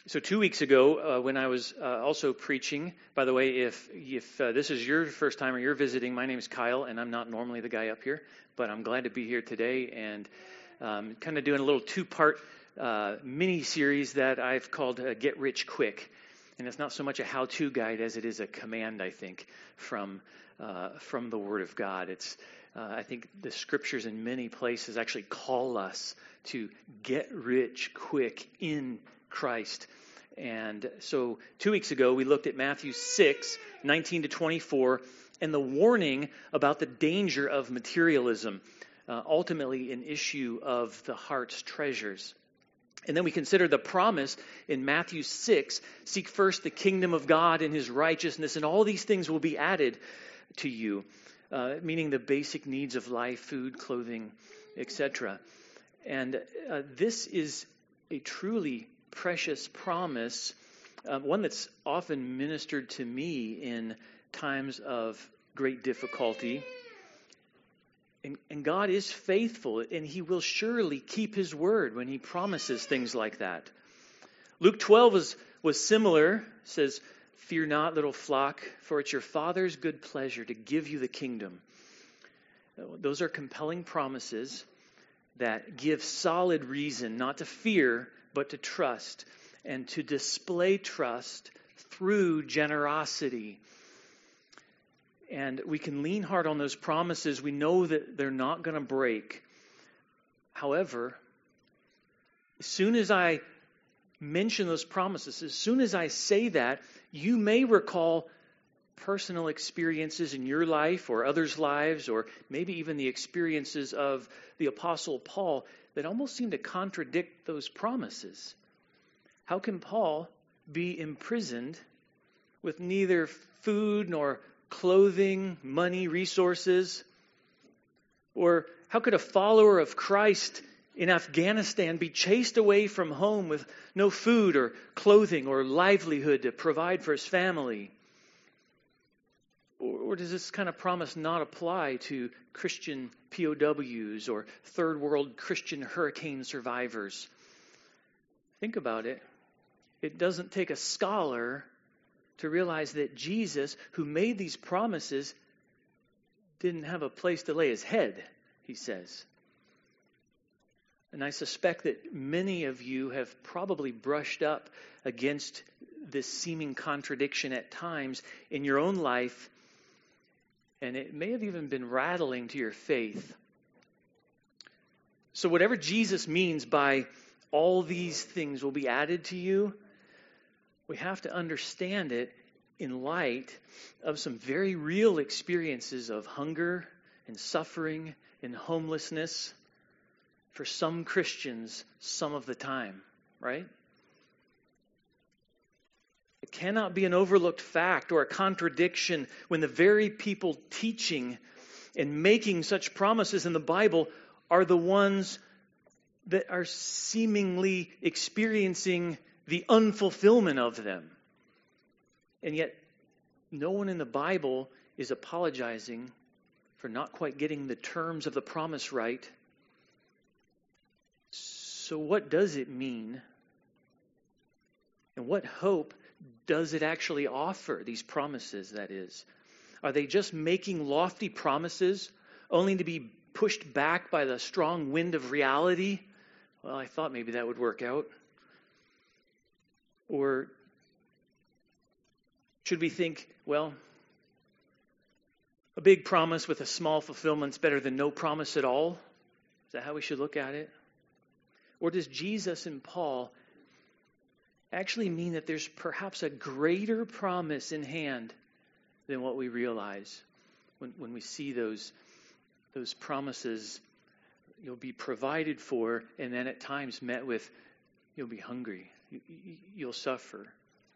So 2 weeks ago, when I was also preaching, by the way, if this is your first time or you're visiting, my name is Kyle, and I'm not normally the guy up here, but I'm glad to be here today, and kind of doing a little two-part mini-series that I've called Get Rich Quick. And it's not so much a how-to guide as it is a command, I think, from the Word of God. I think the Scriptures in many places actually call us to get rich quick in Christ. And so 2 weeks ago, we looked at Matthew 6, 19 to 24, and the warning about the danger of materialism, ultimately an issue of the heart's treasures. And then we considered the promise in Matthew 6, seek first the kingdom of God and his righteousness, and all these things will be added to you, meaning the basic needs of life, food, clothing, etc. And this is a truly precious promise, one that's often ministered to me in times of great difficulty. And God is faithful, and he will surely keep his word when he promises things like that. Luke 12 was similar. It says, "Fear not, little flock, for it's your Father's good pleasure to give you the kingdom." Those are compelling promises that give solid reason not to fear, but to trust, and to display trust through generosity. And we can lean hard on those promises. We know that they're not going to break. However, as soon as I mention those promises, as soon as I say that, you may recall personal experiences in your life or others' lives, or maybe even the experiences of the Apostle Paul that almost seem to contradict those promises. How can Paul be imprisoned with neither food nor clothing, money, resources? Or how could a follower of Christ in Afghanistan be chased away from home with no food or clothing or livelihood to provide for his family? Or does this kind of promise not apply to Christian POWs or third world Christian hurricane survivors? Think about it. It doesn't take a scholar to realize that Jesus, who made these promises, didn't have a place to lay his head, he says. And I suspect that many of you have probably brushed up against this seeming contradiction at times in your own life, and it may have even been rattling to your faith. So whatever Jesus means by all these things will be added to you, we have to understand it in light of some very real experiences of hunger and suffering and homelessness for some Christians some of the time, right? It cannot be an overlooked fact or a contradiction when the very people teaching and making such promises in the Bible are the ones that are seemingly experiencing the unfulfillment of them. And yet, no one in the Bible is apologizing for not quite getting the terms of the promise right. So what does it mean? And what hope does it actually offer, these promises, that is? Are they just making lofty promises only to be pushed back by the strong wind of reality? Well, I thought maybe that would work out. Or should we think, well, a big promise with a small fulfillment is better than no promise at all? Is that how we should look at it? Or does Jesus and Paul actually mean that there's perhaps a greater promise in hand than what we realize when we see those promises? You'll be provided for, and then at times met with, you'll be hungry. You'll suffer.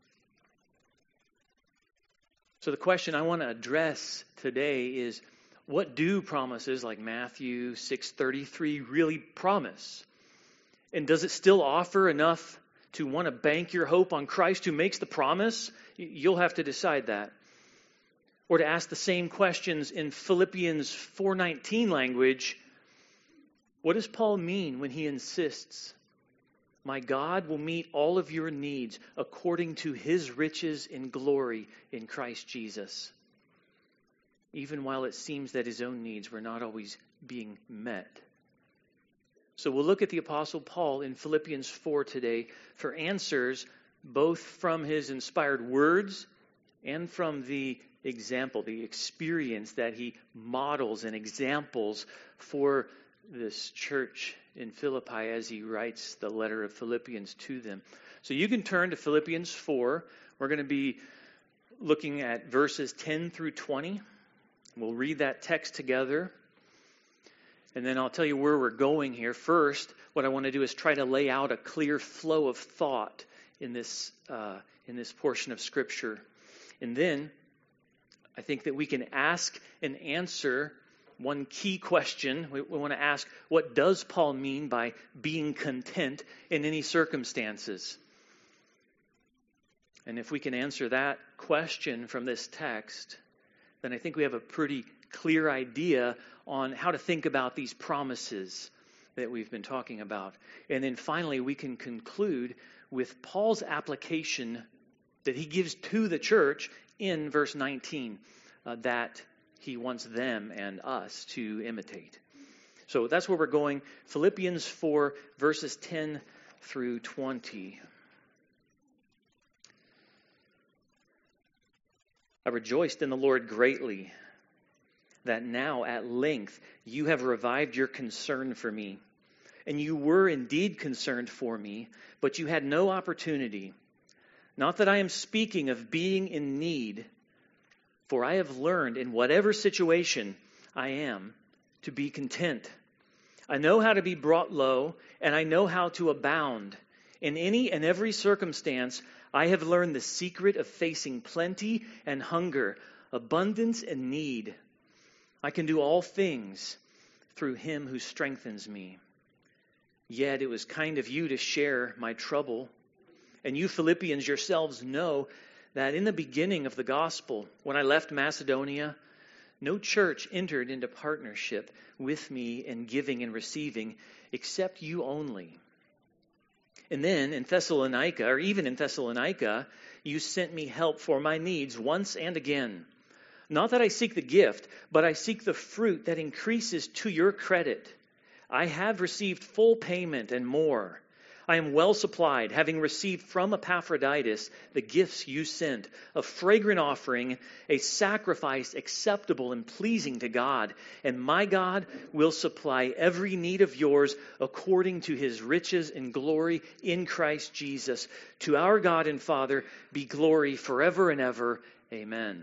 So the question I want to address today is, what do promises like Matthew 6:33 really promise? And does it still offer enough to want to bank your hope on Christ who makes the promise? You'll have to decide that. Or to ask the same questions in Philippians 4:19 language, what does Paul mean when he insists, My God will meet all of your needs according to his riches in glory in Christ Jesus. Even while it seems that his own needs were not always being met. So we'll look at the Apostle Paul in Philippians 4 today for answers both from his inspired words and from the example, the experience that he models and examples for this church in Philippi as he writes the letter of Philippians to them. So you can turn to Philippians 4. We're going to be looking at verses 10 through 20. We'll read that text together. And then I'll tell you where we're going here. First, what I want to do is try to lay out a clear flow of thought in this portion of Scripture. And then I think that we can ask and answer one key question. We want to ask, what does Paul mean by being content in any circumstances? And if we can answer that question from this text, then I think we have a pretty clear idea on how to think about these promises that we've been talking about. And then finally, we can conclude with Paul's application that he gives to the church in verse 19 that he wants them and us to imitate. So that's where we're going. Philippians 4, verses 10 through 20. I rejoiced in the Lord greatly that now at length you have revived your concern for me. And you were indeed concerned for me, but you had no opportunity. Not that I am speaking of being in need, for I have learned in whatever situation I am to be content. I know how to be brought low, and I know how to abound. In any and every circumstance, I have learned the secret of facing plenty and hunger, abundance and need. I can do all things through him who strengthens me. Yet it was kind of you to share my trouble. And you Philippians yourselves know that in the beginning of the gospel, when I left Macedonia, no church entered into partnership with me in giving and receiving except you only. And then in Thessalonica, or even in Thessalonica, you sent me help for my needs once and again. Not that I seek the gift, but I seek the fruit that increases to your credit. I have received full payment and more. I am well supplied, having received from Epaphroditus the gifts you sent, a fragrant offering, a sacrifice acceptable and pleasing to God. And my God will supply every need of yours according to his riches and glory in Christ Jesus. To our God and Father be glory forever and ever. Amen.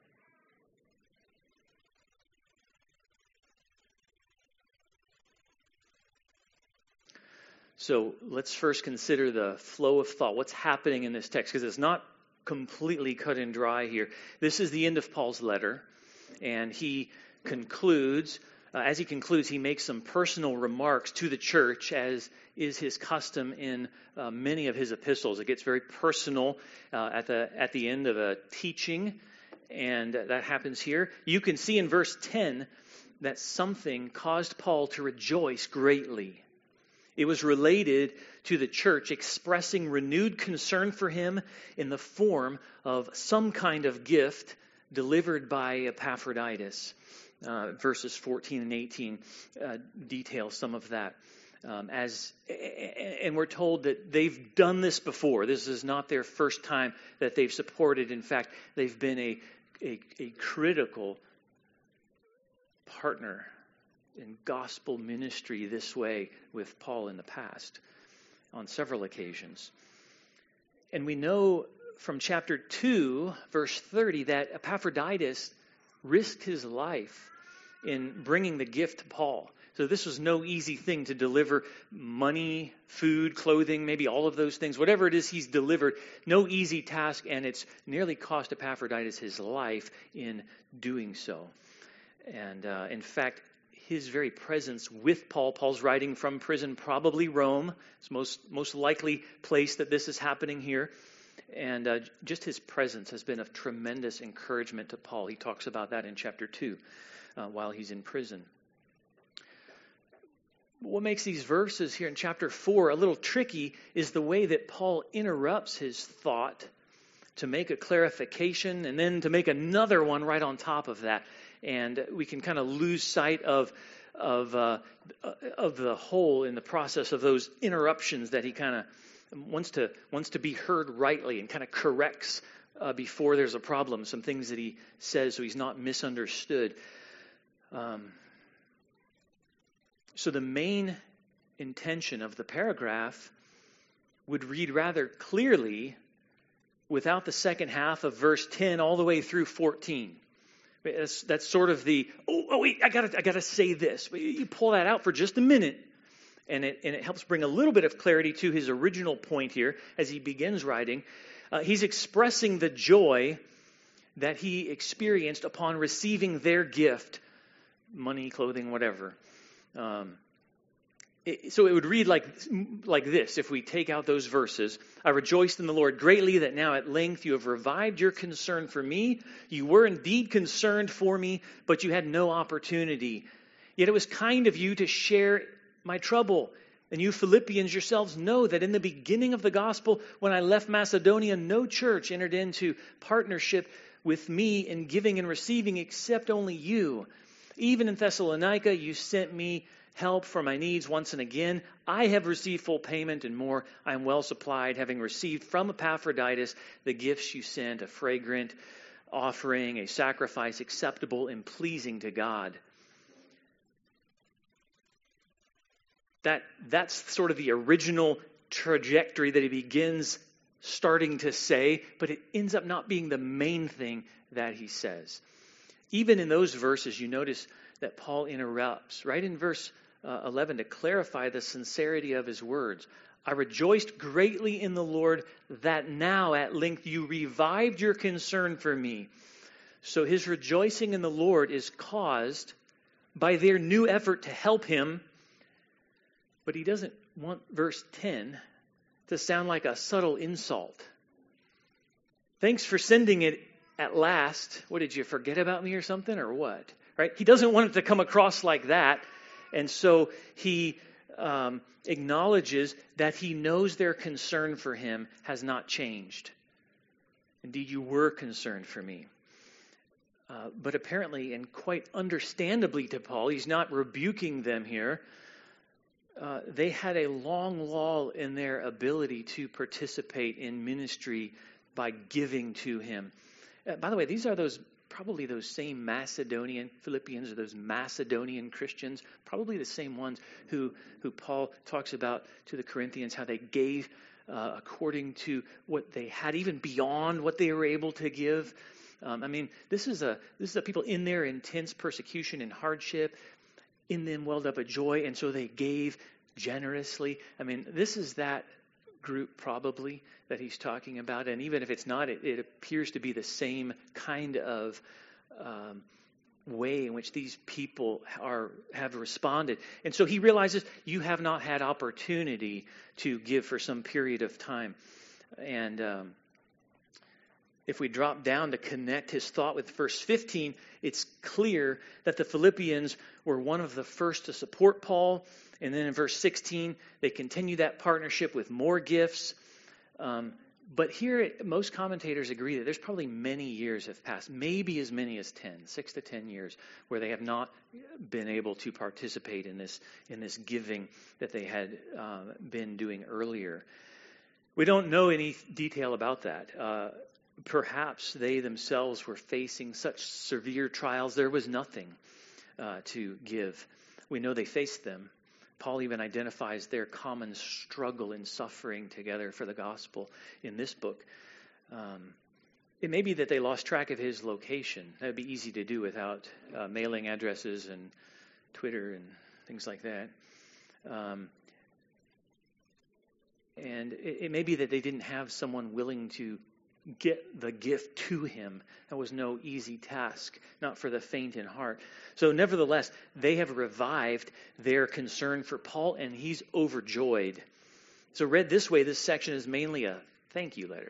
So let's first consider the flow of thought. What's happening in this text? Because it's not completely cut and dry here. This is the end of Paul's letter. And he concludes, as he concludes, he makes some personal remarks to the church, as is his custom in many of his epistles. It gets very personal at the end of a teaching. And that happens here. You can see in verse 10 that something caused Paul to rejoice greatly. It was related to the church expressing renewed concern for him in the form of some kind of gift delivered by Epaphroditus. Verses 14 and 18 detail some of that. And we're told that they've done this before. This is not their first time that they've supported. In fact, they've been a critical partner in gospel ministry this way with Paul in the past on several occasions. And we know from chapter 2, verse 30, that Epaphroditus risked his life in bringing the gift to Paul. So this was no easy thing to deliver: money, food, clothing, maybe all of those things. Whatever it is he's delivered, no easy task, and it's nearly cost Epaphroditus his life in doing so. And in fact, his very presence with Paul's writing from prison, probably Rome. It's most likely place that this is happening here. And just his presence has been of tremendous encouragement to Paul. He talks about that in chapter 2 while he's in prison. What makes these verses here in chapter 4 a little tricky is the way that Paul interrupts his thought to make a clarification and then to make another one right on top of that. And we can kind of lose sight of the whole in the process of those interruptions that he kind of wants to be heard rightly and kind of corrects before there's a problem, some things that he says so he's not misunderstood. So the main intention of the paragraph would read rather clearly without the second half of verse 10 all the way through 14. That's sort of the, wait, I gotta say this. You pull that out for just a minute, and it helps bring a little bit of clarity to his original point here as he begins writing. He's expressing the joy that he experienced upon receiving their gift, money, clothing, whatever. So it would read like this, if we take out those verses. I rejoiced in the Lord greatly that now at length you have revived your concern for me. You were indeed concerned for me, but you had no opportunity. Yet it was kind of you to share my trouble. And you Philippians yourselves know that in the beginning of the gospel, when I left Macedonia, no church entered into partnership with me in giving and receiving except only you. Even in Thessalonica, you sent me help for my needs once and again. I have received full payment and more. I am well supplied, having received from Epaphroditus the gifts you sent, a fragrant offering, a sacrifice acceptable and pleasing to God. That's sort of the original trajectory that he begins starting to say, but it ends up not being the main thing that he says. Even in those verses, you notice that Paul interrupts, right in verse 11, to clarify the sincerity of his words. I rejoiced greatly in the Lord that now at length you revived your concern for me. So his rejoicing in the Lord is caused by their new effort to help him, but he doesn't want verse 10 to sound like a subtle insult. Thanks for sending it at last. What, did you forget about me or something, or what? Right? He doesn't want it to come across like that. And so he acknowledges that he knows their concern for him has not changed. Indeed, you were concerned for me. But apparently, and quite understandably to Paul, he's not rebuking them here. They had a long lull in their ability to participate in ministry by giving to him. By the way, these are probably those same Macedonian Philippians, or those Macedonian Christians, probably the same ones who Paul talks about to the Corinthians, how they gave according to what they had, even beyond what they were able to give. This is a people in their intense persecution and hardship. In them welled up a joy, and so they gave generously. This is that group probably that he's talking about, and even if it's not, it appears to be the same kind of way in which these people have responded. And so he realizes you have not had opportunity to give for some period of time. And if we drop down to connect his thought with verse 15, it's clear that the Philippians were one of the first to support Paul. And then in verse 16, they continue that partnership with more gifts. But here, most commentators agree that there's probably many years have passed, maybe as many as 6 to 10 years, where they have not been able to participate in this giving that they had been doing earlier. We don't know any detail about that. Perhaps they themselves were facing such severe trials, there was nothing to give. We know they faced them. Paul even identifies their common struggle and suffering together for the gospel in this book. It may be that they lost track of his location. That would be easy to do without mailing addresses and Twitter and things like that. And it may be that they didn't have someone willing to get the gift to him. That was no easy task, not for the faint in heart. So nevertheless, they have revived their concern for Paul, and he's overjoyed. So read this way, this section is mainly a thank you letter,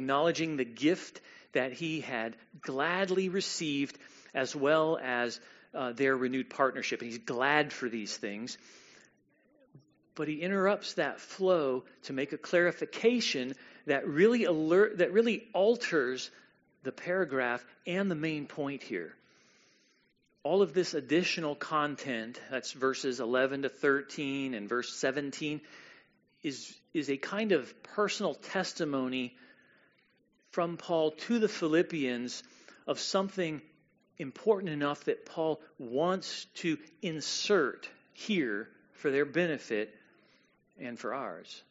acknowledging the gift that he had gladly received, as well as their renewed partnership. And he's glad for these things. But he interrupts that flow to make a clarification that really alters the paragraph and the main point here. All of this additional content, that's verses 11 to 13 and verse 17, is a kind of personal testimony from Paul to the Philippians of something important enough that Paul wants to insert here for their benefit and for ours.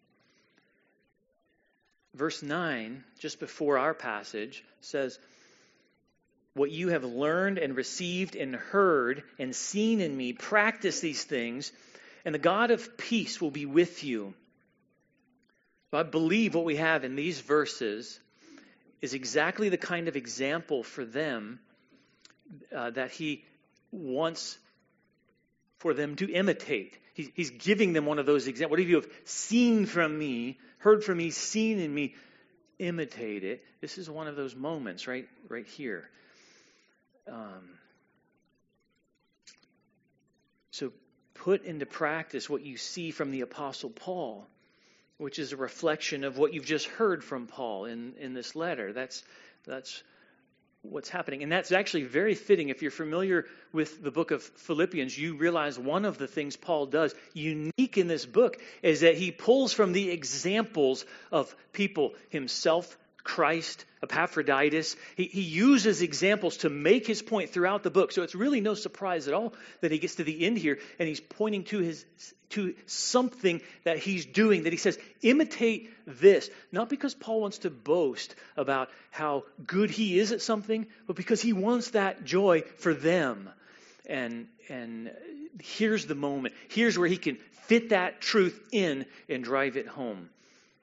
Verse 9, just before our passage, says, "What you have learned and received and heard and seen in me, practice these things, and the God of peace will be with you." I believe what we have in these verses is exactly the kind of example for them that he wants for them to imitate. He's giving them one of those examples. What have you have seen from me, heard from me, seen in me, imitate it. This is one of those moments right here. So put into practice what you see from the Apostle Paul, which is a reflection of what you've just heard from Paul in this letter. That's what's happening. And that's actually very fitting. If you're familiar with the book of Philippians, you realize one of the things Paul does, unique in this book, is that he pulls from the examples of people himself, Christ, Epaphroditus. He uses examples to make his point throughout the book. So it's really no surprise at all that he gets to the end here and he's pointing to something that he's doing, that he says, imitate this. Not because Paul wants to boast about how good he is at something, but because he wants that joy for them. And here's the moment. Here's where he can fit that truth in and drive it home.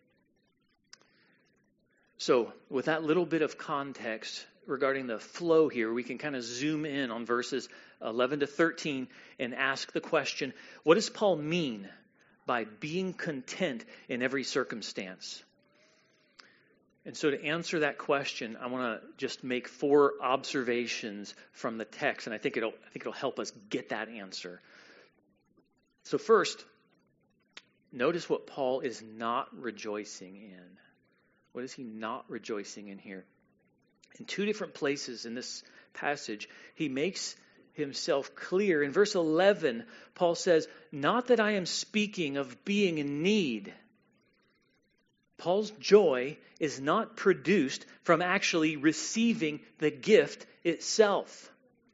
So with that little bit of context regarding the flow here, we can kind of zoom in on verses 11 to 13 and ask the question, what does Paul mean by being content in every circumstance? And so to answer that question, I want to just make 4 observations from the text, and I think it'll help us get that answer. So first, notice what Paul is not rejoicing in. What is he not rejoicing in here? In 2 different places in this passage, he makes himself clear. In verse 11, Paul says, "Not that I am speaking of being in need." Paul's joy is not produced from actually receiving the gift itself.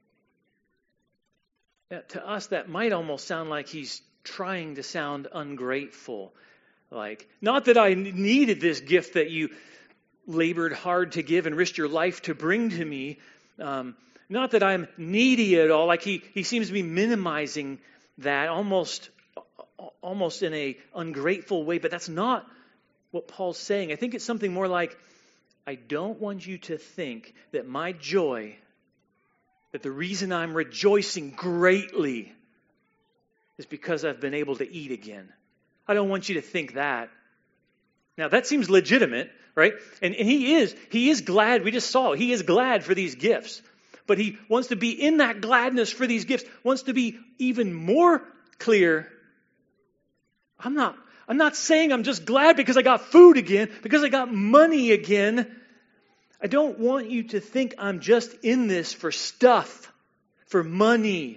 Now, to us, that might almost sound like he's trying to sound ungrateful. Like, not that I needed this gift that you labored hard to give and risked your life to bring to me. Not that I'm needy at all. Like he seems to be minimizing that almost in a ungrateful way. But that's not what Paul's saying. I think it's something more like, I don't want you to think that my joy, that the reason I'm rejoicing greatly is because I've been able to eat again. I don't want you to think that. Now that seems legitimate, right? And he is glad. We just saw he is glad for these gifts. But he wants to be in that gladness for these gifts, wants to be even more clear. I'm not saying I'm just glad because I got food again, because I got money again. I don't want you to think I'm just in this for stuff, for money.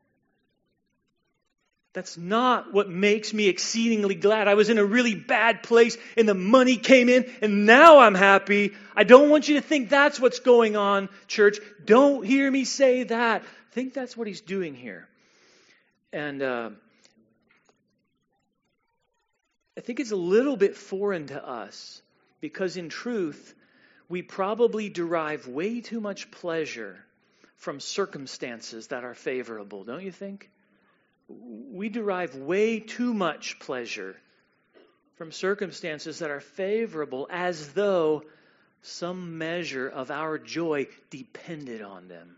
That's not what makes me exceedingly glad. I was in a really bad place and the money came in and now I'm happy. I don't want you to think that's what's going on, church. Don't hear me say that. I think that's what he's doing here. And I think it's a little bit foreign to us because in truth, we probably derive way too much pleasure from circumstances that are favorable, don't you think? We derive way too much pleasure from circumstances that are favorable as though some measure of our joy depended on them.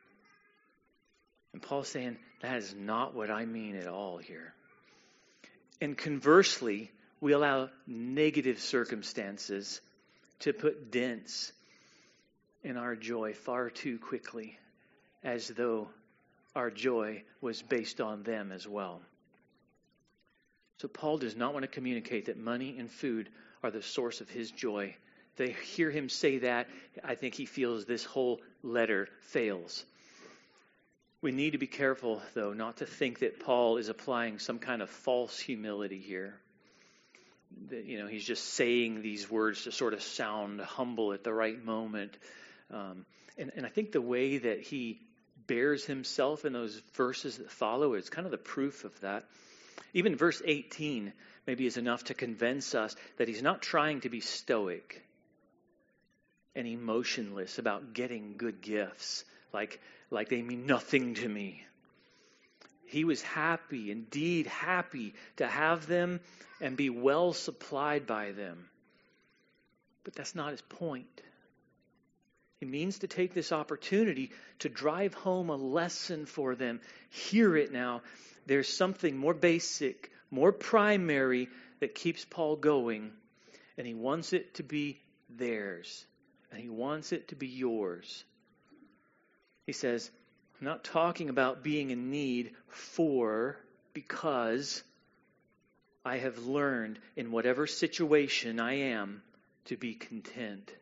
And Paul's saying, that is not what I mean at all here. And conversely, we allow negative circumstances to put dents in our joy far too quickly, as though our joy was based on them as well. So Paul does not want to communicate that money and food are the source of his joy. They hear him say that, I think he feels this whole letter fails. We need to be careful, though, not to think that Paul is applying some kind of false humility here. That, he's just saying these words to sort of sound humble at the right moment. And I think the way that he bears himself in those verses that follow is kind of the proof of that. Even verse 18 maybe is enough to convince us that he's not trying to be stoic and emotionless about getting good gifts, like they mean nothing to me. He was happy, indeed happy, to have them and be well supplied by them. But that's not his point. He means to take this opportunity to drive home a lesson for them. Hear it now. There's something more basic, more primary that keeps Paul going, and he wants it to be theirs, and he wants it to be yours. He says, I'm not talking about being in need because I have learned in whatever situation I am to be content.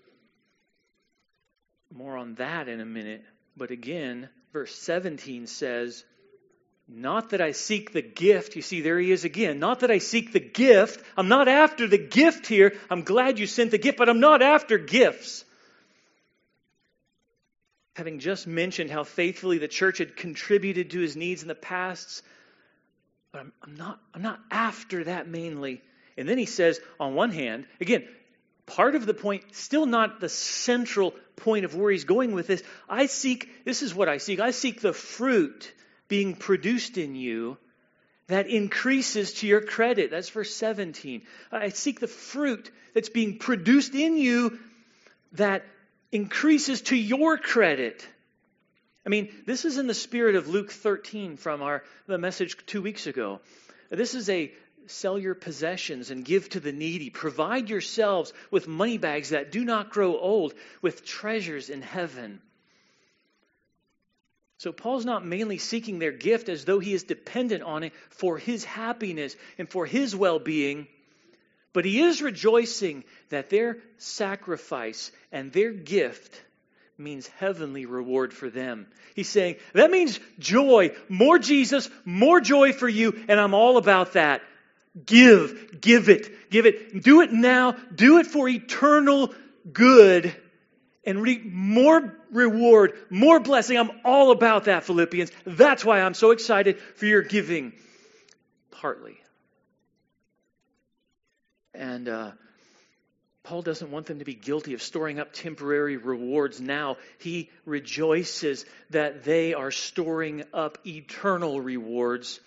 More on that in a minute. But again, verse 17 says, not that I seek the gift. You see, there he is again. Not that I seek the gift. I'm not after the gift here. I'm glad you sent the gift, but I'm not after gifts. Having just mentioned how faithfully the church had contributed to his needs in the past, but I'm not after that mainly. And then he says, on one hand, again, part of the point, still not the central point of where he's going with this. This is what I seek. I seek the fruit being produced in you that increases to your credit. That's verse 17. I seek the fruit that's being produced in you that increases to your credit. I mean, this is in the spirit of Luke 13 from the message 2 weeks ago. This is a sell your possessions and give to the needy. Provide yourselves with money bags that do not grow old, with treasures in heaven. So Paul's not mainly seeking their gift as though he is dependent on it for his happiness and for his well-being, but he is rejoicing that their sacrifice and their gift means heavenly reward for them. He's saying, that means joy, more Jesus, more joy for you, and I'm all about that. Give it. Do it now. Do it for eternal good and reap more reward, more blessing. I'm all about that, Philippians. That's why I'm so excited for your giving. Partly. And Paul doesn't want them to be guilty of storing up temporary rewards now. He rejoices that they are storing up eternal rewards.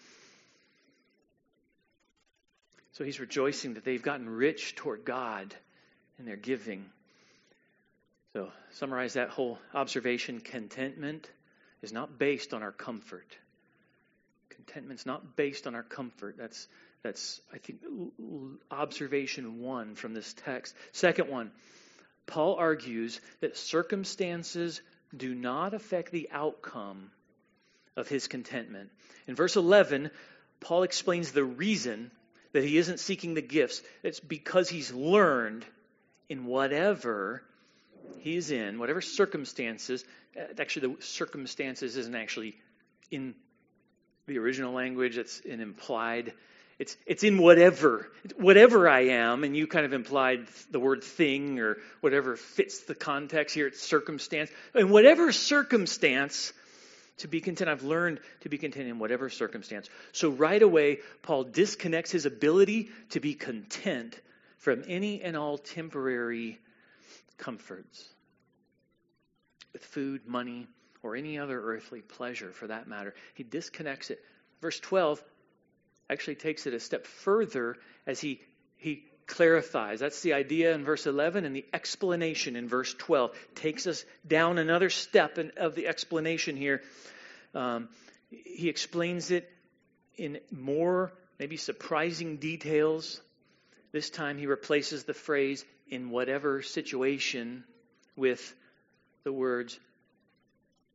So he's rejoicing that they've gotten rich toward God in their giving. So, summarize that whole observation. Contentment is not based on our comfort. Contentment's not based on our comfort. That's I think, observation 1 from this text. Second one, Paul argues that circumstances do not affect the outcome of his contentment. In verse 11, Paul explains the reason that he isn't seeking the gifts. It's because he's learned in whatever he's in, whatever circumstances. Actually, the circumstances isn't actually in the original language. It's an implied. It's in whatever I am, and you kind of implied the word thing or whatever fits the context here. It's circumstance. In whatever circumstance, to be content. I've learned to be content in whatever circumstance. So right away, Paul disconnects his ability to be content from any and all temporary comforts with food, money, or any other earthly pleasure for that matter. He disconnects it. Verse 12 actually takes it a step further as he clarifies. That's the idea in verse 11, and the explanation in verse 12 takes us down another step of the explanation here. He explains it in more, maybe surprising details. This time he replaces the phrase "in whatever situation" with the words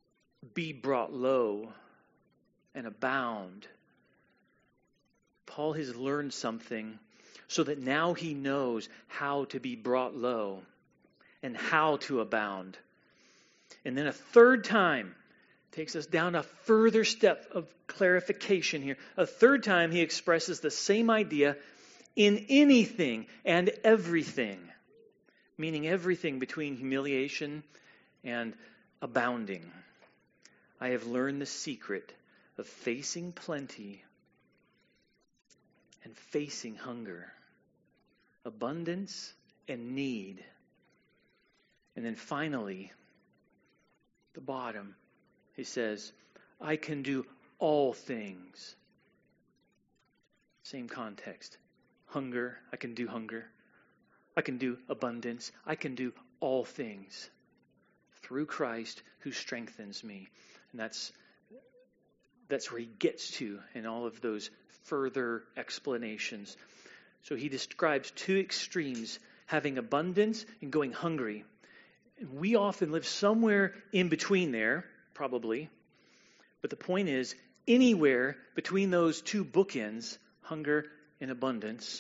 be brought low and abound. Paul has learned something so that now he knows how to be brought low and how to abound. And then a third time, takes us down a further step of clarification here. A third time he expresses the same idea in anything and everything, meaning everything between humiliation and abounding. I have learned the secret of facing plenty and facing hunger, abundance and need. And then finally, the bottom, he says, I can do all things. Same context. Hunger, I can do hunger. I can do abundance. I can do all things through Christ who strengthens me. And that's where he gets to in all of those further explanations. So he describes two extremes, having abundance and going hungry. And we often live somewhere in between there, probably. But the point is, anywhere between those two bookends, hunger and abundance,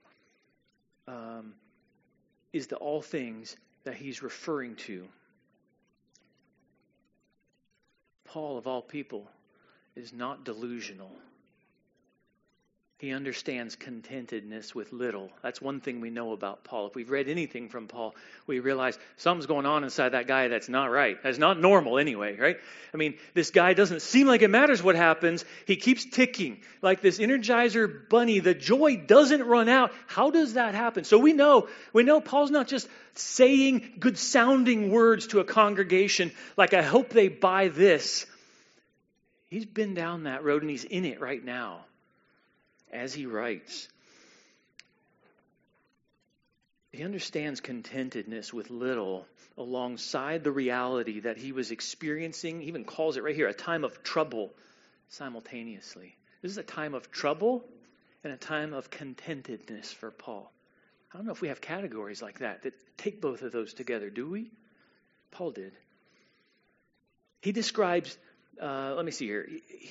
is the all things that he's referring to. Paul, of all people, is not delusional. He understands contentedness with little. That's one thing we know about Paul. If we've read anything from Paul, we realize something's going on inside that guy that's not right. That's not normal anyway, right? I mean, this guy doesn't seem like it matters what happens. He keeps ticking. Like this Energizer bunny, the joy doesn't run out. How does that happen? So we know Paul's not just saying good sounding words to a congregation like, I hope they buy this. He's been down that road and he's in it right now. As he writes, he understands contentedness with little alongside the reality that he was experiencing. He even calls it right here a time of trouble simultaneously. This is a time of trouble and a time of contentedness for Paul. I don't know if we have categories like that take both of those together, do we? Paul did. He describes, let me see here.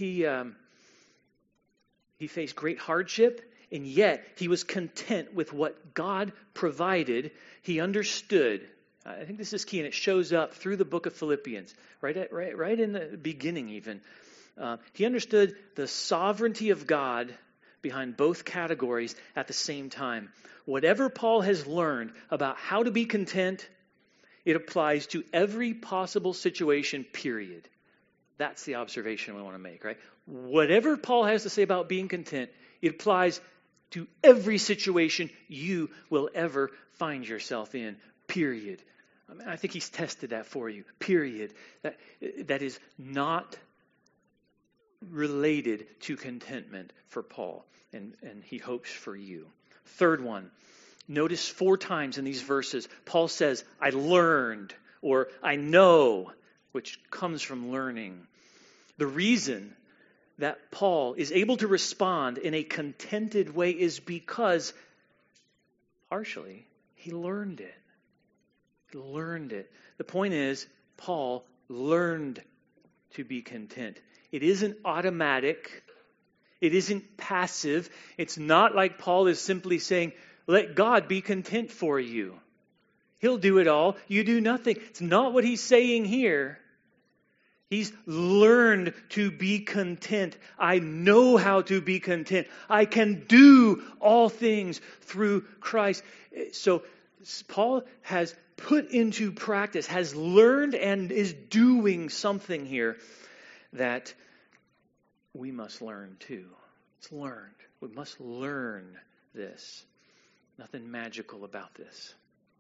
He faced great hardship, and yet he was content with what God provided. He understood. I think this is key, and it shows up through the book of Philippians, right in the beginning even. He understood the sovereignty of God behind both categories at the same time. Whatever Paul has learned about how to be content, it applies to every possible situation, period. That's the observation we want to make, right? Whatever Paul has to say about being content, it applies to every situation you will ever find yourself in, period. I think he's tested that for you, period. That is not related to contentment for Paul, and he hopes for you. Third one, notice 4 times in these verses, Paul says, I learned, or I know, which comes from learning. The reason that Paul is able to respond in a contented way is because, partially, he learned it. He learned it. The point is, Paul learned to be content. It isn't automatic. It isn't passive. It's not like Paul is simply saying, let God be content for you. He'll do it all. You do nothing. It's not what he's saying here. He's learned to be content. I know how to be content. I can do all things through Christ. So Paul has put into practice, has learned and is doing something here that we must learn too. It's learned. We must learn this. Nothing magical about this.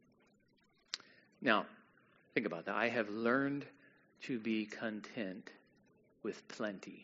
Now, think about that. I have learned to be content with plenty.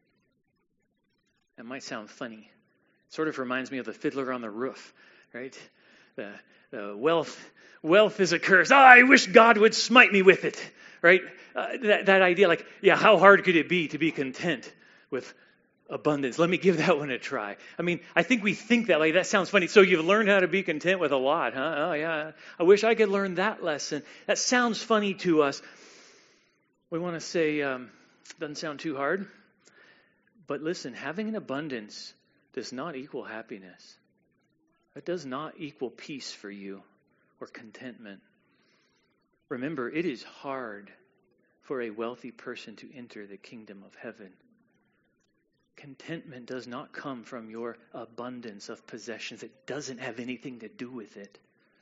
That might sound funny. It sort of reminds me of the Fiddler on the Roof, right? The wealth is a curse. Oh, I wish God would smite me with it, right? That idea, like, yeah, how hard could it be to be content with abundance? Let me give that one a try. I mean, I think we think that, like, that sounds funny. So you've learned how to be content with a lot, huh? Oh, yeah. I wish I could learn that lesson. That sounds funny to us. We want to say, doesn't sound too hard, but listen, having an abundance does not equal happiness. It does not equal peace for you or contentment. Remember, it is hard for a wealthy person to enter the kingdom of heaven. Contentment does not come from your abundance of possessions. It doesn't have anything to do with it.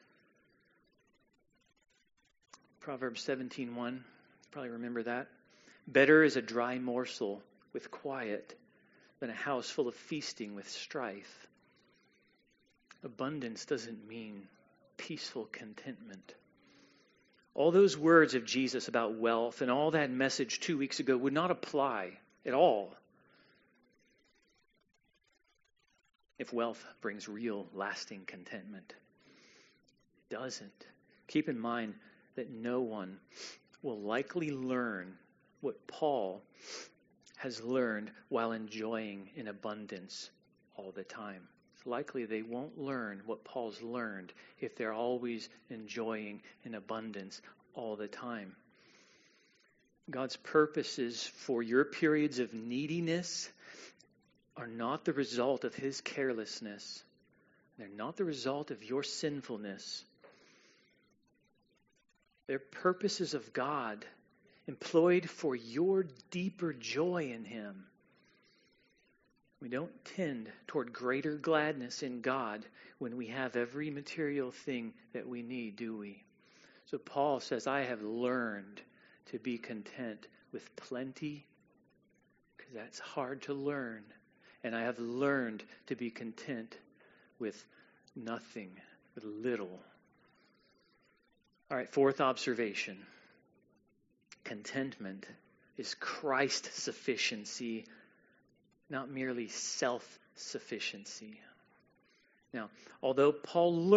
Proverbs 17:1, you probably remember that. Better is a dry morsel with quiet than a house full of feasting with strife. Abundance doesn't mean peaceful contentment. All those words of Jesus about wealth and all that message 2 weeks ago would not apply at all if wealth brings real, lasting contentment. It doesn't. Keep in mind that no one will likely learn what Paul has learned while enjoying in abundance all the time. It's likely they won't learn what Paul's learned if they're always enjoying in abundance all the time. God's purposes for your periods of neediness are not the result of his carelessness. They're not the result of your sinfulness. They're purposes of God employed for your deeper joy in him. We don't tend toward greater gladness in God when we have every material thing that we need, do we? So Paul says, I have learned to be content with plenty, because that's hard to learn. And I have learned to be content with nothing, with little. All right, fourth observation. Contentment is Christ sufficiency, not merely self-sufficiency. Now, although Paul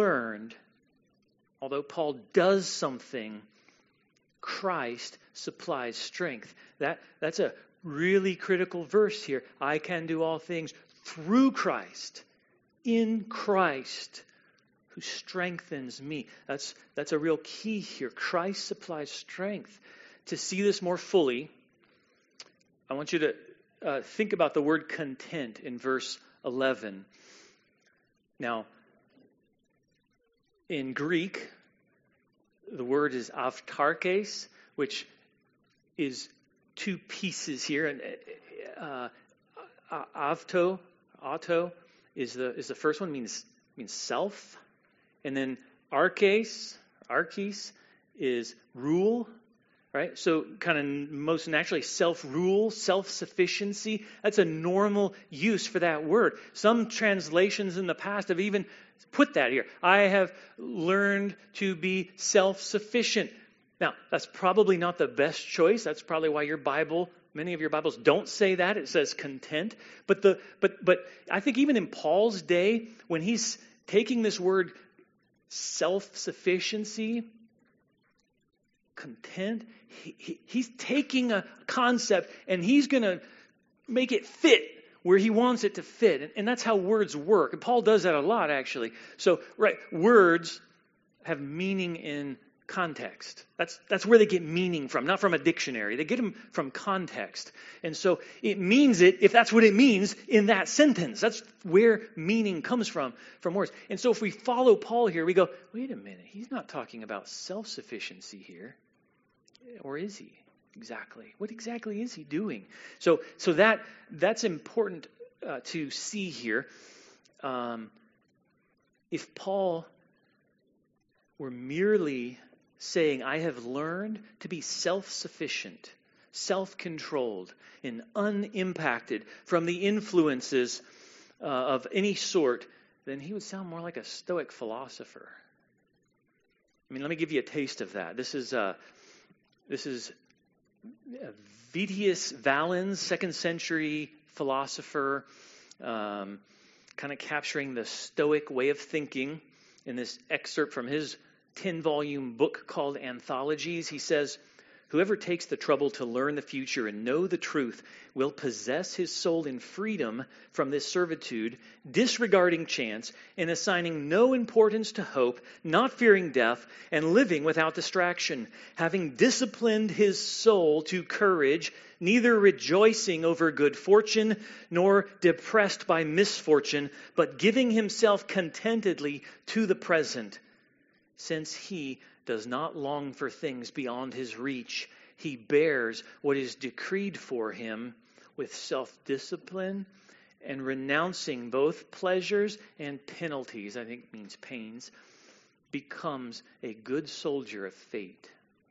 does something, Christ supplies strength. That's a really critical verse here. I can do all things through Christ, in Christ, who strengthens me. That's a real key here. Christ supplies strength. To see this more fully, I want you to think about the word content in verse 11. Now, in Greek, the word is avtarkes, which is two pieces here. And auto is the first one, means self, and then arches is rule. Right? So kind of most naturally self-rule, self-sufficiency. That's a normal use for that word. Some translations in the past have even put that here. I have learned to be self-sufficient. Now, that's probably not the best choice. That's probably why many of your Bibles don't say that. It says content. But I think even in Paul's day, when he's taking this word self-sufficiency, content, he's taking a concept and he's going to make it fit where he wants it to fit. And that's how words work. And Paul does that a lot, actually. So, right, words have meaning in context. That's where they get meaning from, not from a dictionary. They get them from context. And so it means it if that's what it means in that sentence. That's where meaning comes from words. And so if we follow Paul here, we go, wait a minute, he's not talking about self-sufficiency here. Or is he? Exactly. What exactly is he doing? So that's important to see here. If Paul were merely saying, I have learned to be self-sufficient, self-controlled, and unimpacted from the influences of any sort, then he would sound more like a Stoic philosopher. I mean, let me give you a taste of that. This is Vettius Valens, 2nd century philosopher, kind of capturing the Stoic way of thinking in this excerpt from his 10-volume book called Anthologies. He says, Whoever takes the trouble to learn the future and know the truth will possess his soul in freedom from this servitude, disregarding chance and assigning no importance to hope, not fearing death, and living without distraction, having disciplined his soul to courage, neither rejoicing over good fortune nor depressed by misfortune, but giving himself contentedly to the present, since he does not long for things beyond his reach. He bears what is decreed for him with self-discipline and renouncing both pleasures and penalties, I think means pains, becomes a good soldier of fate.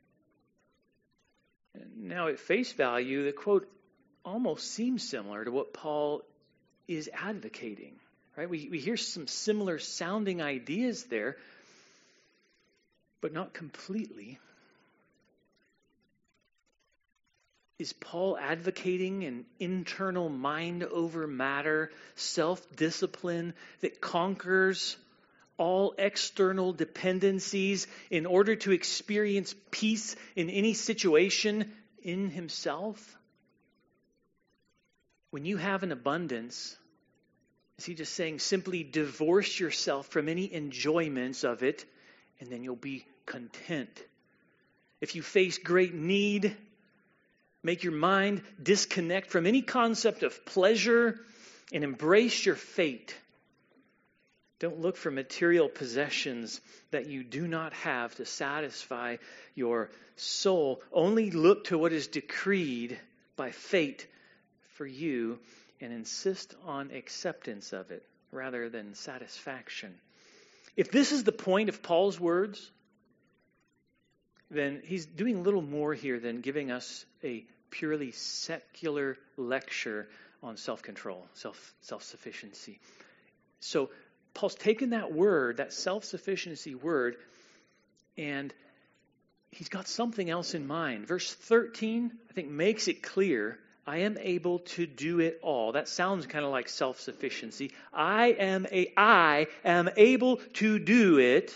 Now, at face value, the quote almost seems similar to what Paul is advocating, right? We hear some similar sounding ideas there, but not completely. Is Paul advocating an internal mind over matter, self-discipline that conquers all external dependencies in order to experience peace in any situation in himself? When you have an abundance, is he just saying simply divorce yourself from any enjoyments of it and then you'll be content? If you face great need, make your mind disconnect from any concept of pleasure and embrace your fate. Don't look for material possessions that you do not have to satisfy your soul. Only look to what is decreed by fate for you and insist on acceptance of it rather than satisfaction. If this is the point of Paul's words, then he's doing a little more here than giving us a purely secular lecture on self-control, self-sufficiency. So Paul's taken that word, that self-sufficiency word, and he's got something else in mind. Verse 13, I think, makes it clear, I am able to do it all. That sounds kind of like self-sufficiency. I am able to do it.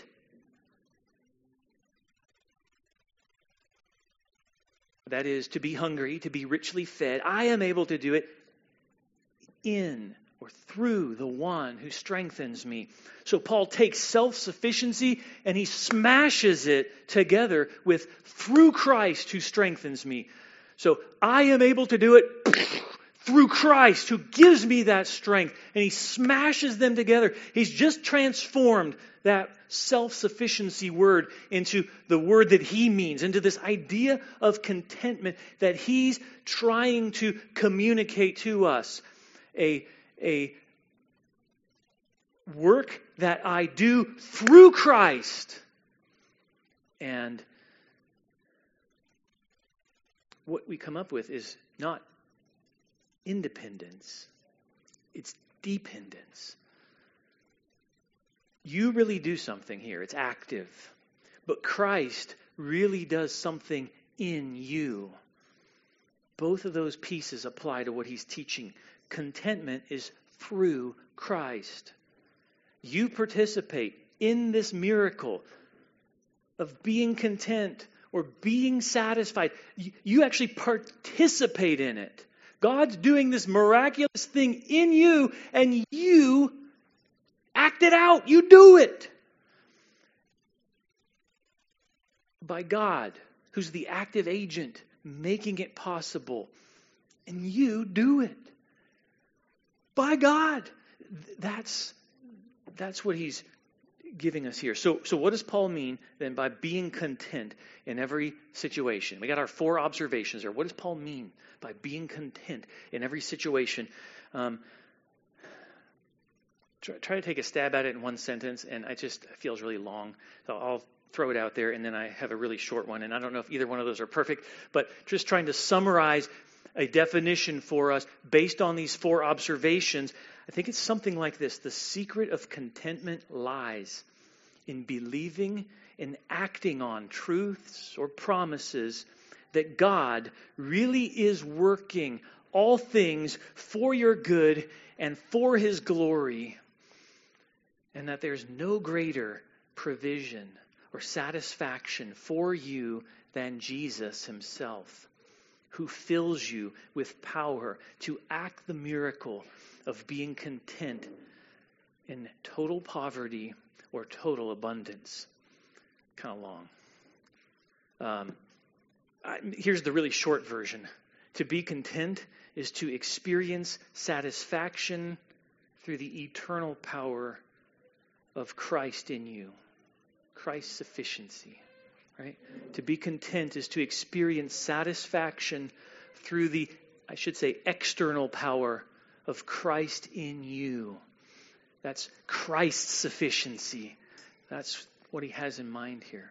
That is, to be hungry, to be richly fed. I am able to do it in or through the one who strengthens me. So Paul takes self-sufficiency and he smashes it together with through Christ who strengthens me. So I am able to do it through Christ who gives me that strength. And he smashes them together. He's just transformed that self-sufficiency word into the word that he means, into this idea of contentment that he's trying to communicate to us. A work that I do through Christ. And what we come up with is not independence. It's dependence. You really do something here. It's active. But Christ really does something in you. Both of those pieces apply to what he's teaching. Contentment is through Christ. You participate in this miracle of being content or being satisfied. You actually participate in it. God's doing this miraculous thing in you, and you act it out. You do it. By God, who's the active agent, making it possible. And you do it. By God. That's what he's giving us here. So what does Paul mean then by being content in every situation? We got our 4 observations there. What does Paul mean by being content in every situation? Try to take a stab at it in one sentence, and it feels really long. So I'll throw it out there, and then I have a really short one. And I don't know if either one of those are perfect, but just trying to summarize a definition for us based on these 4 observations. I think it's something like this. The secret of contentment lies in believing and acting on truths or promises that God really is working all things for your good and for his glory, and that there's no greater provision or satisfaction for you than Jesus himself, who fills you with power to act the miracle of being content in total poverty or total abundance. Kind of long. Here's the really short version. To be content is to experience satisfaction through the eternal power of Christ in you. Christ's sufficiency. Right? To be content is to experience satisfaction through the, I should say, external power of Christ in you. That's Christ's sufficiency. That's what he has in mind here.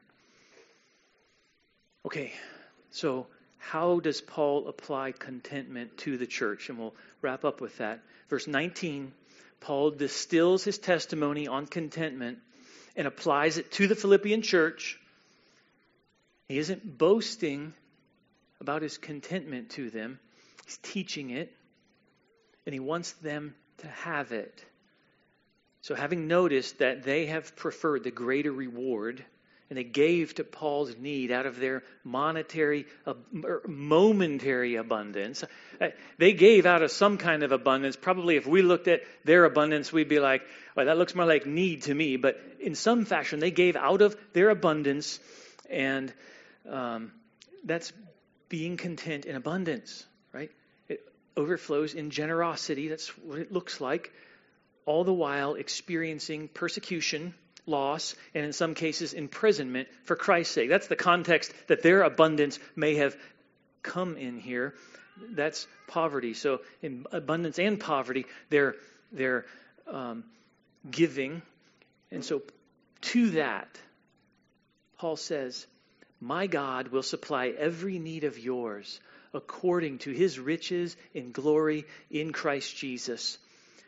Okay, so how does Paul apply contentment to the church? And we'll wrap up with that. Verse 19, Paul distills his testimony on contentment and applies it to the Philippian church. He isn't boasting about his contentment to them. He's teaching it, and he wants them to have it. So having noticed that they have preferred the greater reward, and they gave to Paul's need out of their momentary abundance. They gave out of some kind of abundance. Probably if we looked at their abundance, we'd be like, well, that looks more like need to me. But in some fashion, they gave out of their abundance, and that's being content in abundance, right? It overflows in generosity. That's what it looks like. All the while experiencing persecution, loss, and in some cases imprisonment for Christ's sake. That's the context that their abundance may have come in here. That's poverty. So in abundance and poverty, they're giving. And so to that, Paul says, my God will supply every need of yours according to his riches in glory in Christ Jesus.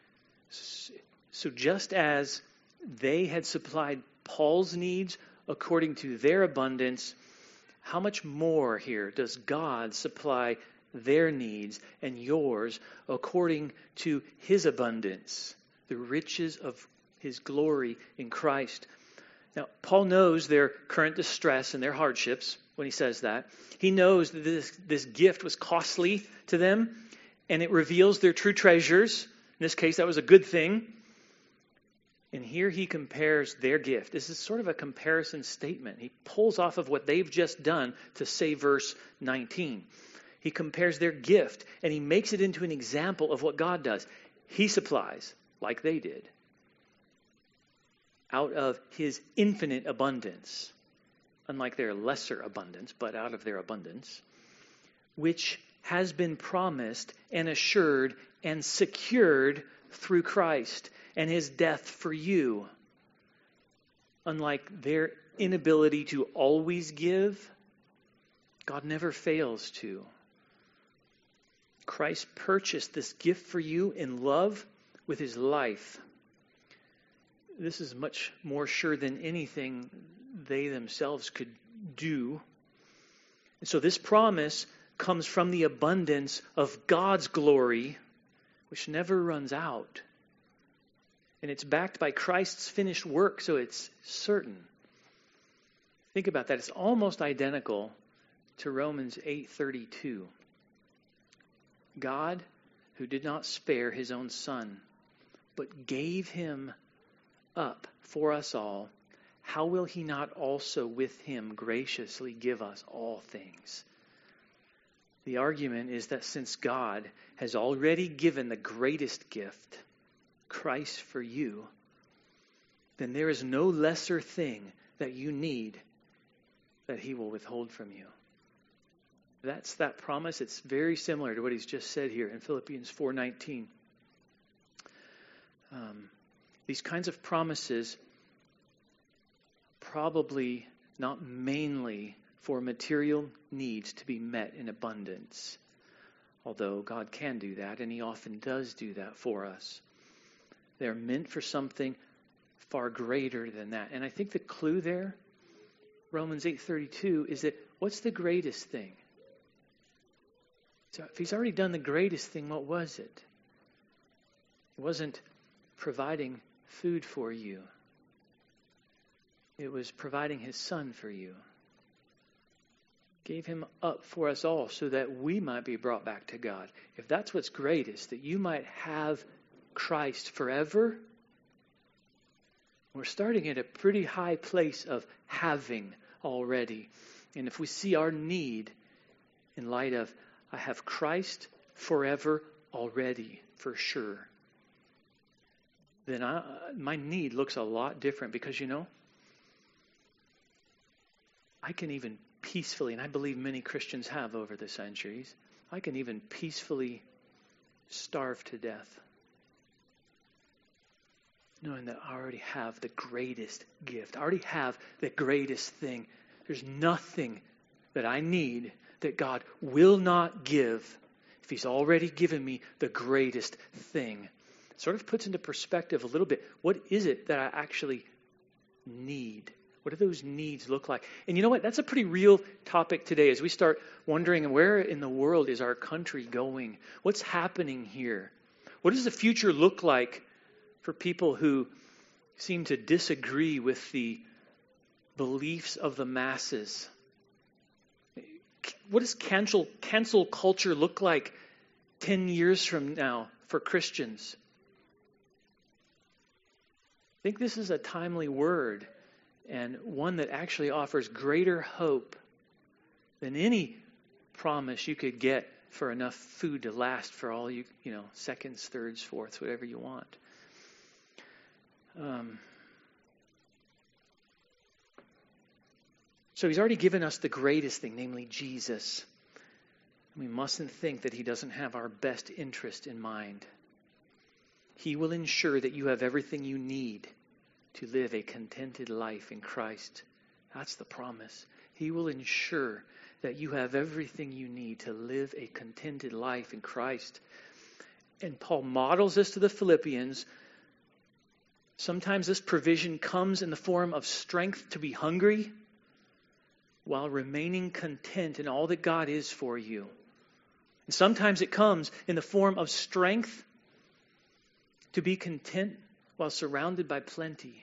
So just as they had supplied Paul's needs according to their abundance, how much more here does God supply their needs and yours according to his abundance, the riches of his glory in Christ? Now, Paul knows their current distress and their hardships when he says that. He knows that this gift was costly to them, and it reveals their true treasures. In this case, that was a good thing. And here he compares their gift. This is sort of a comparison statement. He pulls off of what they've just done to say verse 19. He compares their gift, and he makes it into an example of what God does. He supplies, like they did, out of his infinite abundance, unlike their lesser abundance, but out of their abundance, which has been promised and assured and secured through Christ and his death for you. Unlike their inability to always give, God never fails to. Christ purchased this gift for you in love with his life. This is much more sure than anything they themselves could do. And so this promise comes from the abundance of God's glory, which never runs out. And it's backed by Christ's finished work, so it's certain. Think about that. It's almost identical to Romans 8:32. God, who did not spare his own Son, but gave him up for us all, how will he not also with him graciously give us all things? The argument is that since God has already given the greatest gift, Christ for you, then there is no lesser thing that you need that he will withhold from you. That's that promise. It's very similar to what he's just said here in Philippians 4:19. These kinds of promises, probably not mainly for material needs to be met in abundance, although God can do that, and he often does do that for us. They're meant for something far greater than that. And I think the clue there, Romans 8:32, is that what's the greatest thing? So if he's already done the greatest thing, what was it? It wasn't providing food for you. It was providing his Son for you. Gave him up for us all so that we might be brought back to God. If that's what's greatest, that you might have Christ forever, we're starting at a pretty high place of having already. And if we see our need in light of, I have Christ forever already, for sure, then my need looks a lot different because, I can even peacefully, and I believe many Christians have over the centuries, I can even peacefully starve to death, knowing that I already have the greatest gift. I already have the greatest thing. There's nothing that I need that God will not give if he's already given me the greatest thing. It sort of puts into perspective a little bit, what is it that I actually need? What do those needs look like? And you know what? That's a pretty real topic today as we start wondering, where in the world is our country going? What's happening here? What does the future look like for people who seem to disagree with the beliefs of the masses? What does cancel culture look like 10 years from now for Christians? I think this is a timely word, and one that actually offers greater hope than any promise you could get for enough food to last for all seconds, thirds, fourths, whatever you want. So he's already given us the greatest thing, namely Jesus. We mustn't think that he doesn't have our best interest in mind. He will ensure that you have everything you need to live a contented life in Christ. That's the promise. He will ensure that you have everything you need to live a contented life in Christ. And Paul models this to the Philippians. Sometimes this provision comes in the form of strength to be hungry while remaining content in all that God is for you. And sometimes it comes in the form of strength to be content while surrounded by plenty.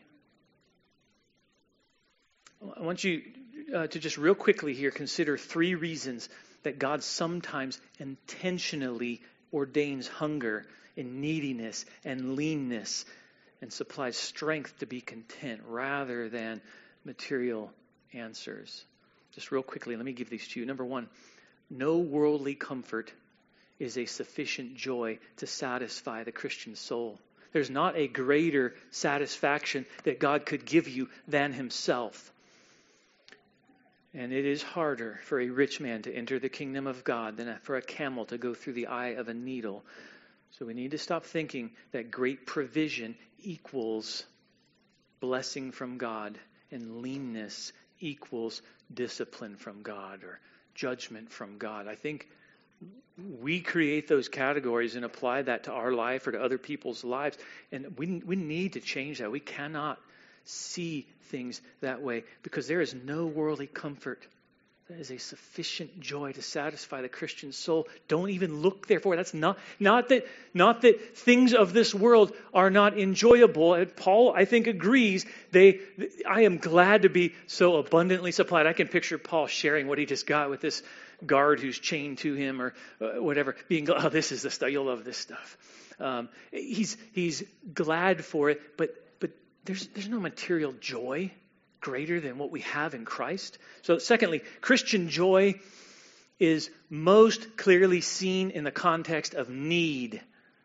I want you to just real quickly here consider 3 reasons that God sometimes intentionally ordains hunger and neediness and leanness and supplies strength to be content rather than material answers. Just real quickly, let me give these to you. Number 1, no worldly comfort is a sufficient joy to satisfy the Christian soul. There's not a greater satisfaction that God could give you than himself. And it is harder for a rich man to enter the kingdom of God than for a camel to go through the eye of a needle. So we need to stop thinking that great provision equals blessing from God and leanness equals discipline from God or judgment from God. I think we create those categories and apply that to our life or to other people's lives. And we need to change that. We cannot see things that way because there is no worldly comfort that is a sufficient joy to satisfy the Christian soul. Don't even look there for it. That's not that things of this world are not enjoyable. And Paul, I think, agrees. I am glad to be so abundantly supplied. I can picture Paul sharing what he just got with this guard who's chained to him or whatever, being glad, this is the stuff, you'll love this stuff. He's glad for it, but there's no material joy greater than what we have in Christ. So secondly, Christian joy is most clearly seen in the context of need.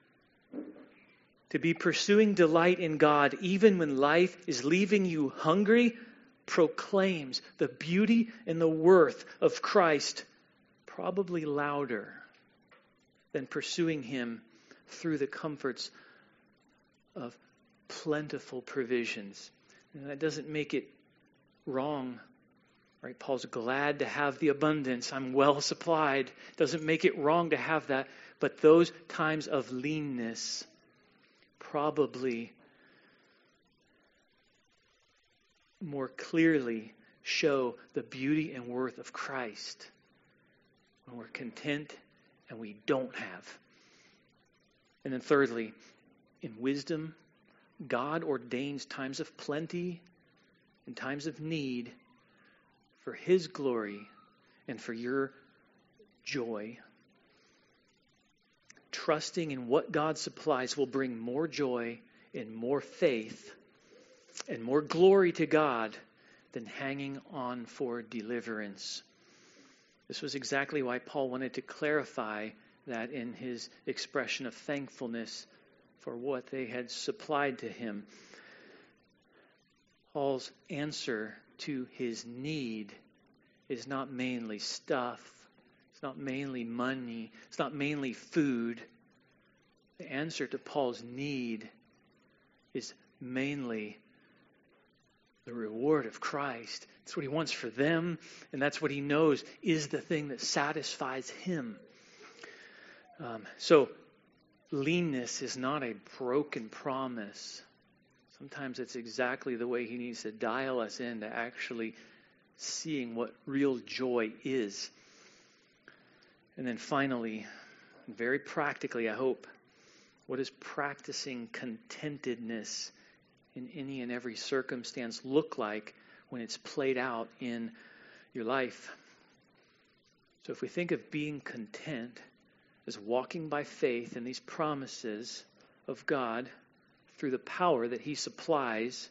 To be pursuing delight in God, even when life is leaving you hungry, proclaims the beauty and the worth of Christ probably louder than pursuing him through the comforts of plentiful provisions. And that doesn't make it wrong, right? Paul's glad to have the abundance. I'm well supplied. Doesn't make it wrong to have that. But those times of leanness probably more clearly show the beauty and worth of Christ when we're content and we don't have. And then thirdly, in wisdom, God ordains times of plenty in times of need for His glory and for your joy. Trusting in what God supplies will bring more joy and more faith and more glory to God than hanging on for deliverance. This was exactly why Paul wanted to clarify that in his expression of thankfulness for what they had supplied to him. Paul's answer to his need is not mainly stuff. It's not mainly money. It's not mainly food. The answer to Paul's need is mainly the reward of Christ. That's what he wants for them, and that's what he knows is the thing that satisfies him. So leanness is not a broken promise. Sometimes it's exactly the way he needs to dial us in to actually seeing what real joy is. And then finally, very practically, I hope, what does practicing contentedness in any and every circumstance look like when it's played out in your life? So if we think of being content as walking by faith in these promises of God through the power that He supplies,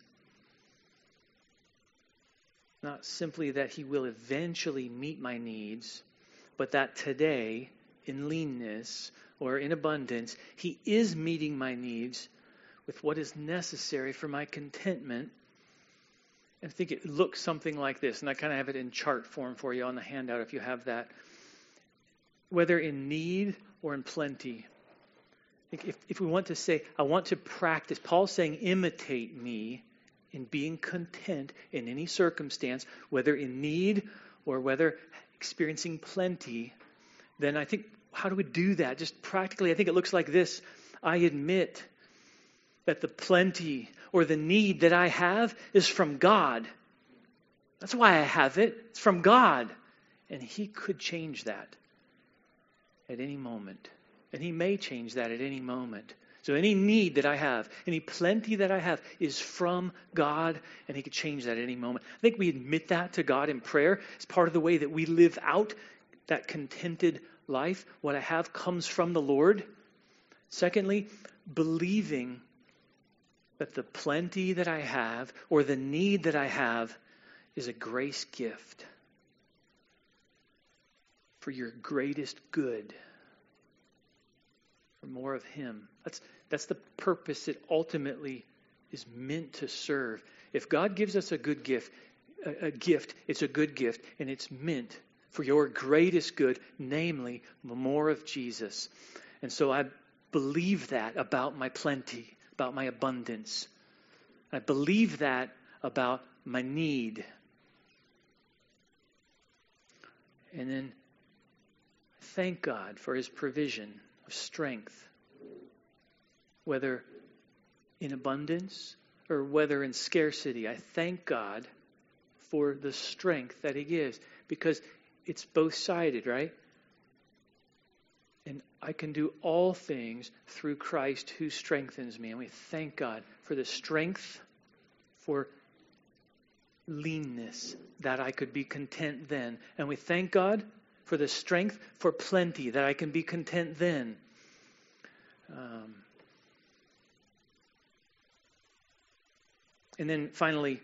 not simply that He will eventually meet my needs, but that today, in leanness or in abundance, He is meeting my needs with what is necessary for my contentment. And I think it looks something like this, and I kind of have it in chart form for you on the handout if you have that. Whether in need or in plenty. If we want to say, I want to practice, Paul's saying, imitate me in being content in any circumstance, whether in need or whether experiencing plenty, then I think, how do we do that? Just practically, I think it looks like this. I admit that the plenty or the need that I have is from God. That's why I have it. It's from God. And He could change that at any moment. And He may change that at any moment. So any need that I have, any plenty that I have is from God, and He could change that at any moment. I think we admit that to God in prayer. It's part of the way that we live out that contented life. What I have comes from the Lord. Secondly, believing that the plenty that I have or the need that I have is a grace gift for your greatest good, for more of Him. That's the purpose it ultimately is meant to serve. If God gives us a good gift, it's a good gift, and it's meant for your greatest good, namely more of Jesus. And so I believe that about my plenty, about my abundance. I believe that about my need. And then thank God for His provision of strength, whether in abundance or whether in scarcity. I thank God for the strength that He gives, because it's both-sided, right? And I can do all things through Christ who strengthens me. And we thank God for the strength, for leanness, that I could be content then. And we thank God for the strength for plenty, that I can be content then. And then finally,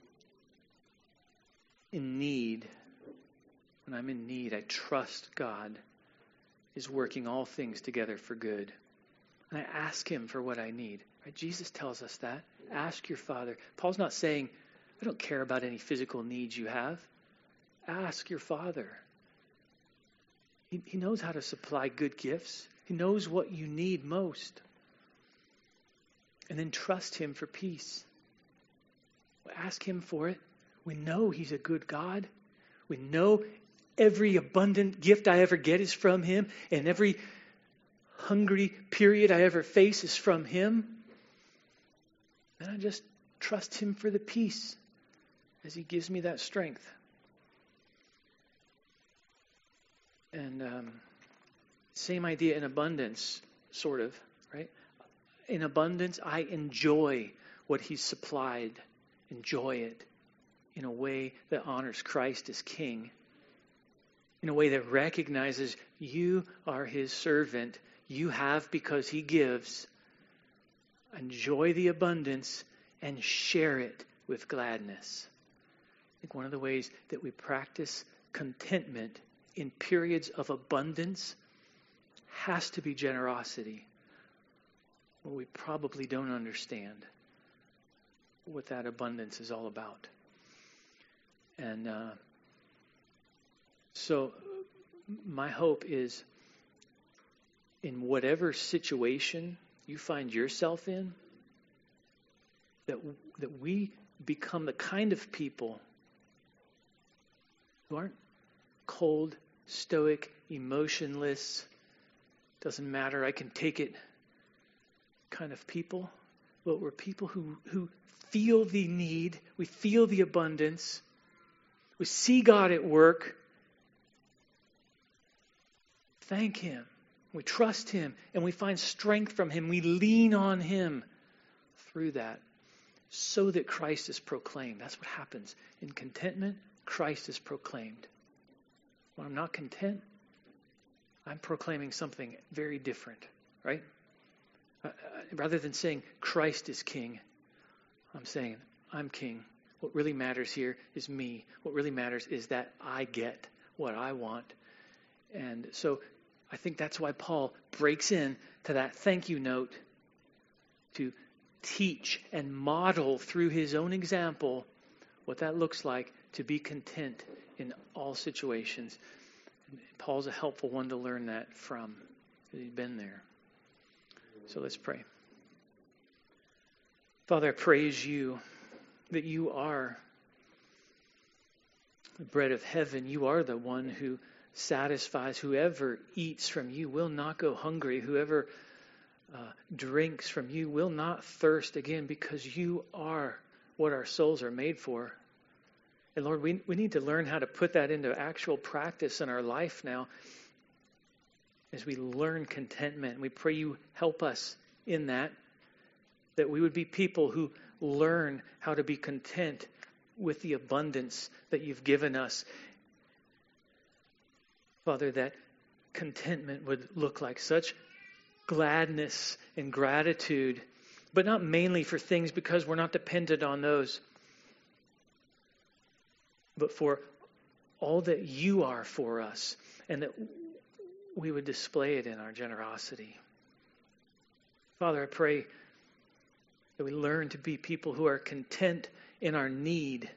in need, when I'm in need, I trust God is working all things together for good. And I ask Him for what I need. Right? Jesus tells us that. Ask your Father. Paul's not saying, I don't care about any physical needs you have. Ask your Father. He knows how to supply good gifts. He knows what you need most. And then trust Him for peace. Ask Him for it. We know He's a good God. We know every abundant gift I ever get is from Him, and every hungry period I ever face is from Him. And I just trust Him for the peace as He gives me that strength. And same idea in abundance, sort of, right? In abundance, I enjoy what He's supplied. Enjoy it. in a way that honors Christ as King, in a way that recognizes you are his servant. You have because he gives. Enjoy the abundance and share it with gladness. I think one of the ways that we practice contentment in periods of abundance has to be generosity. Well, we probably don't understand what that abundance is all about. And so my hope is in whatever situation you find yourself in, that we become the kind of people who aren't cold, stoic, emotionless, doesn't matter, I can take it kind of people. But we're people who feel the need, we feel the abundance, we see God at work, thank him, we trust him, and we find strength from him. We lean on him through that so that Christ is proclaimed. That's what happens. In contentment, Christ is proclaimed. When I'm not content, I'm proclaiming something very different, right? Rather than saying Christ is King, I'm saying I'm King. What really matters here is me. What really matters is that I get what I want. And so I think that's why Paul breaks in to that thank you note to teach and model through his own example what that looks like to be content in all situations. And Paul's a helpful one to learn that from. He's been there. So let's pray. Father, I praise you that you are the bread of heaven. You are the one who satisfies. Whoever eats from you will not go hungry. Whoever drinks from you will not thirst again, because you are what our souls are made for. And Lord, we need to learn how to put that into actual practice in our life now as we learn contentment. We pray you help us in that we would be people who learn how to be content with the abundance that you've given us. Father, that contentment would look like such gladness and gratitude, but not mainly for things because we're not dependent on those, but for all that you are for us, and that we would display it in our generosity. Father, I pray that we learn to be people who are content in our need,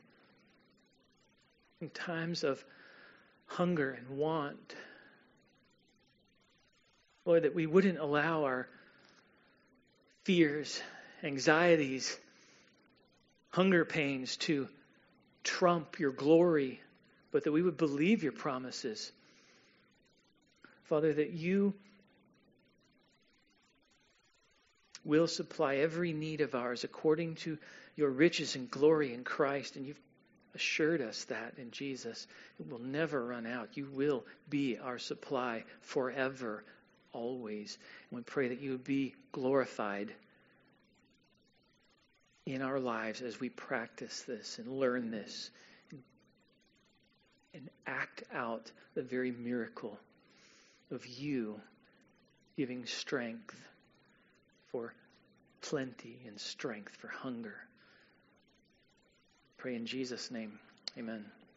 in times of hunger and want. Lord, that we wouldn't allow our fears, anxieties, hunger pains to trump your glory, but that we would believe your promises. Father, that you will supply every need of ours according to your riches and glory in Christ. And you've assured us that in Jesus. It will never run out. You will be our supply forever, always. And we pray that you would be glorified in our lives as we practice this and learn this and act out the very miracle of you giving strength for plenty and strength for hunger. Pray in Jesus' name. Amen.